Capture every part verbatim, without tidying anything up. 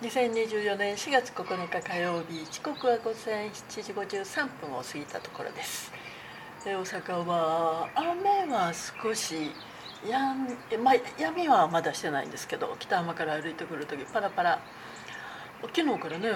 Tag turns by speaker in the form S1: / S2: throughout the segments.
S1: にせんにじゅうよねんしがつここのか火曜日、時刻は午前しちじごじゅうさんぷんを過ぎたところです。で大阪は雨は少しやん、まあ、闇はまだしてないんですけど、北浜から歩いてくるときパラパラ昨日からね降って、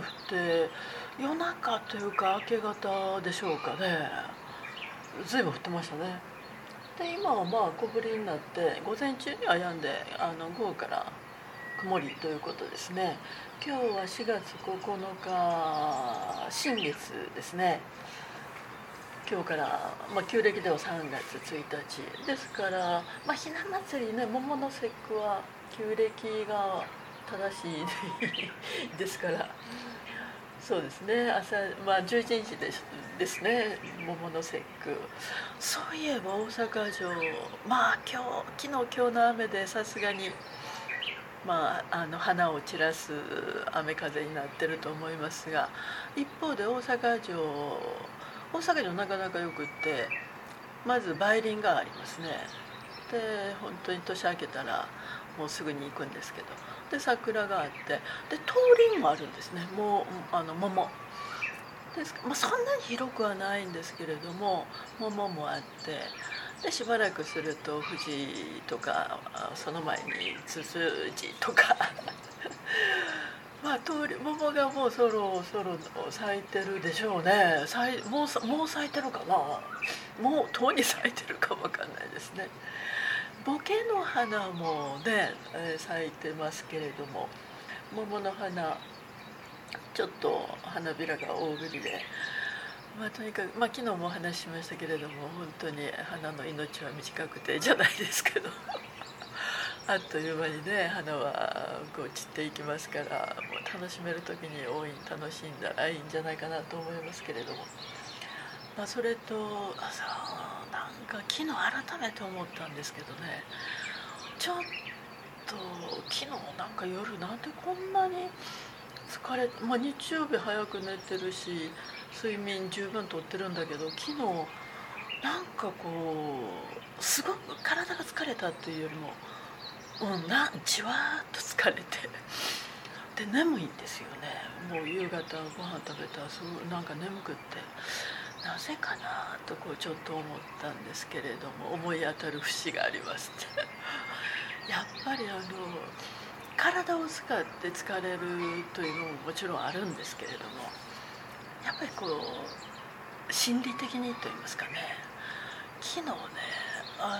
S1: 夜中というか明け方でしょうかね、ずいぶん降ってましたね。で今はまあ小降りになって、午前中には止んで、あの午後から曇りということですね。今日はしがつここのか新月ですね。今日から、まあ、旧暦ではさんがつついたちですから、まあ、ひな祭りね、桃の節句は旧暦が正しいですから、そうですね、朝、まあ、じゅういちにちですですね、桃の節句。そういえば大阪城、まあ今日昨日今日の雨でさすがに、まあ、あの花を散らす雨風になってると思いますが、一方で大阪城大阪城なかなかよくって、まず梅林がありますね。で本当に年明けたらもうすぐに行くんですけど、で桜があって、で桃林もあるんですね。もうあの桃です、まあ、そんなに広くはないんですけれども、桃もあって、でしばらくすると富士とか、その前にツツジとかまあ通り桃がもうそろそろ咲いてるでしょうね。咲いもうもう咲いてるかな、もうとうに咲いてるかわかんないですね。ボケの花もね、えー咲いてますけれども、桃の花ちょっと花びらが大ぶりで、まあ、とにかく、まあ、昨日もお話ししましたけれども、本当に花の命は短くてじゃないですけどあっという間にね、花はこう散っていきますから、もう楽しめる時に大いに楽しんだらいいんじゃないかなと思いますけれども、まあ、それとあそうなんか昨日改めて思ったんですけどね、ちょっと昨日なんか夜なんでこんなに疲れ、まあ、日曜日早く寝てるし睡眠十分とってるんだけど、昨日なんかこうすごく体が疲れたっていうよりも、うん、なんじわーっと疲れてで眠いんですよね。もう夕方ご飯食べたらすごいなんか眠くって、なぜかなとこうちょっと思ったんですけれども、思い当たる節がありますやっぱりあの体を使って疲れるというのももちろんあるんですけれども、やっぱりこう心理的にといいますかね、昨日ね、あ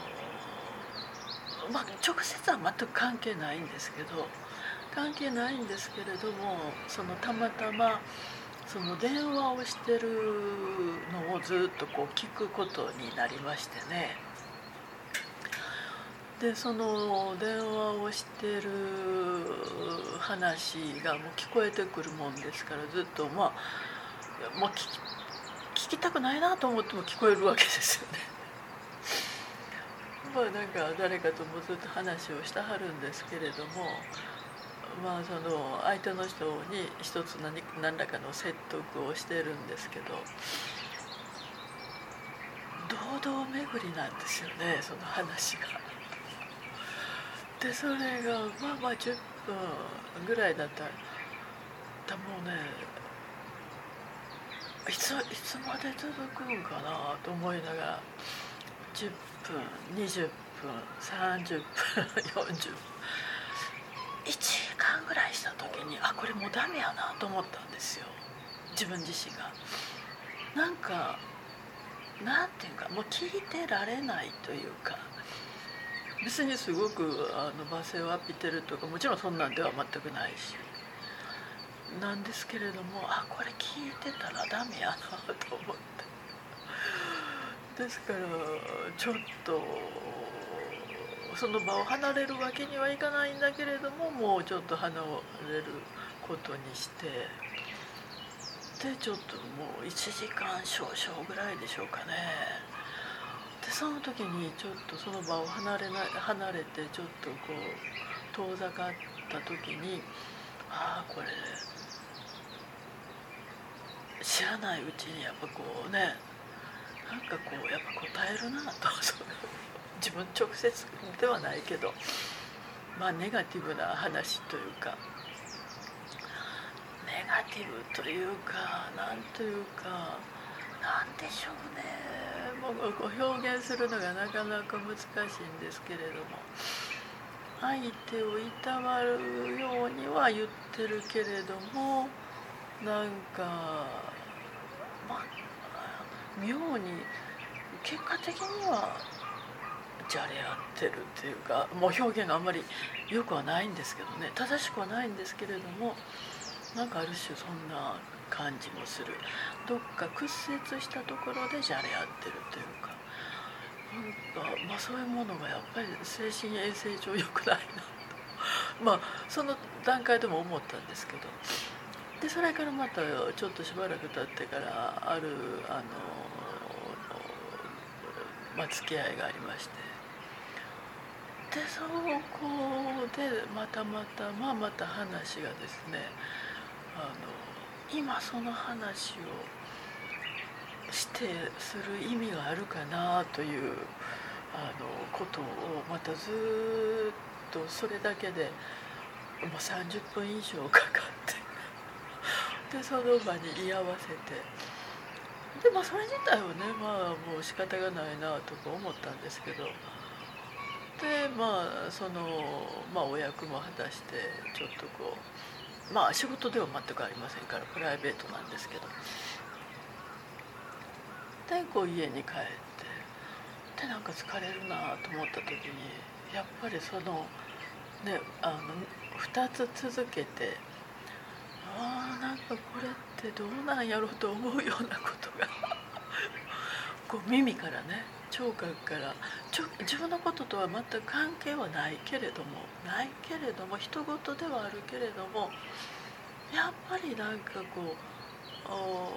S1: の、まあ、直接は全く関係ないんですけど関係ないんですけれども、そのたまたまその電話をしてるのをずっとこう聞くことになりましてね。でその電話をしてる話がもう聞こえてくるもんですから、ずっとまあもう聞き、聞きたくないなと思っても聞こえるわけですよねまあなんか誰かともずっと話をしてはるんですけれども、まあその相手の人に一つ 何, 何らかの説得をしてるんですけど、堂々巡りなんですよね、その話が。でそれがまあまあじゅっぷんぐらいだったら、もうね、いついつまで続くんかなと思いながら、じゅっぷんにじゅっぷんさんじゅっぷんよんじゅっぷんいちじかんぐらいした時に、あこれもうダメやなと思ったんですよ、自分自身が。なんかなんていうか、もう聞いてられないというか、別にすごくあの罵声を浴びてるとか、もちろんそんなんでは全くないしなんですけれども、あこれ聞いてたらダメやなと思って、ですからちょっとその場を離れるわけにはいかないんだけれども、もうちょっと離れることにして、でちょっともういちじかん少々ぐらいでしょうかね。でその時にちょっとその場を離れな離れてちょっとこう遠ざかった時に、ああこれ知らないうちにやっぱこうね、なんかこうやっぱ答えるなと自分直接ではないけど、まあネガティブな話というか、 ガティブというか、なんというか、なんでしょうね、もうこう表現するのがなかなか難しいんですけれども、相手をいたわるようには言ってるけれども、なんかまあ妙に結果的にはじゃれ合ってるっていうか、もう表現があんまりよくはないんですけどね、正しくはないんですけれども、なんかある種そんな感じもする。どっか屈折したところでじゃれ合ってるというか、なんかまあそういうものがやっぱり精神衛生上良くないなとまあその段階でも思ったんですけど、でそれからまたちょっとしばらく経ってからあるあの、まあ、付き合いがありまして、でそこでまたまたまあまた話がですね、あの今その話をしてする意味があるかなというあのことをまたずっとそれだけでもうさんじゅっぷん以上かかってでその場に居合わせて、でまあそれ自体はね、まあもう仕方がないなとか思ったんですけど、でまあそのまあお役も果たしてちょっとこう、まあ仕事では全くありませんからプライベートなんですけど、でこう家に帰ってでなんか疲れるなと思った時に、やっぱりそのねあのふたつ続けて、ああなんかこれってどうなんやろうと思うようなことがこう耳からね、聴覚からちょ自分のこととは全く関係はないけれどもないけれども人事ではあるけれども、やっぱりなんかこうお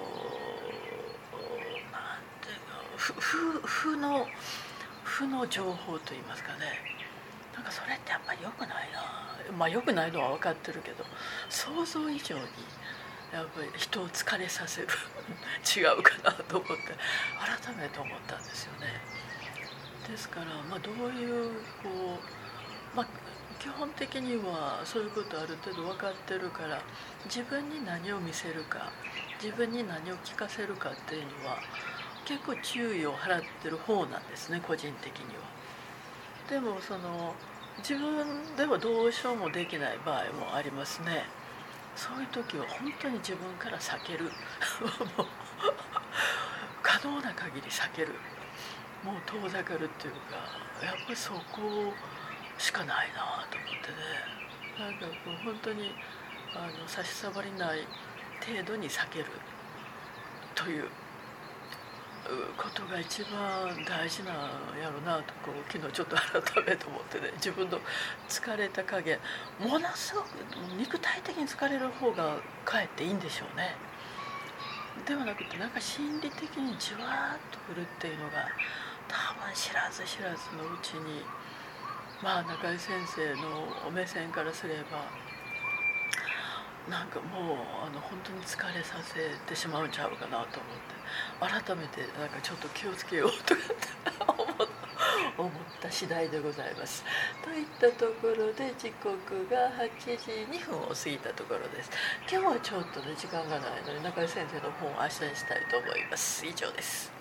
S1: なんていうの、ふふ負の負の情報といいますかね、なんかそれってやっぱり良くないな、まあ良くないのは分かってるけど、想像以上にやっぱり人を疲れさせる違うかなと思って改めて思ったんですよね。ですから、まあ、どういうこう、まあ、基本的にはそういうことある程度分かってるから、自分に何を見せるか自分に何を聞かせるかっていうのは結構注意を払ってる方なんですね、個人的には。でもその自分ではどうしようもできない場合もありますね。そういう時は本当に自分から避けるもう可能な限り避ける、もう遠ざかるっていうか、やっぱりそこしかないなと思ってね、なんかこう本当にあの差し障りない程度に避けるということが一番大事なんやろなとこう昨日ちょっと改めて思ってね、自分の疲れた加減、ものすごく肉体的に疲れる方がかえっていいんでしょうね。ではなくてなんか心理的にじわーっとくるっていうのが多分知らず知らずのうちに、まあ中井先生のお目線からすればなんかもうあの本当に疲れさせてしまうんちゃうかなと思って、改めてなんかちょっと気をつけようとかって思思った次第でございます。といったところで時刻がはちじにふんを過ぎたところです。今日はちょっとね時間がないので中井先生の本を明日にしたいと思います。以上です。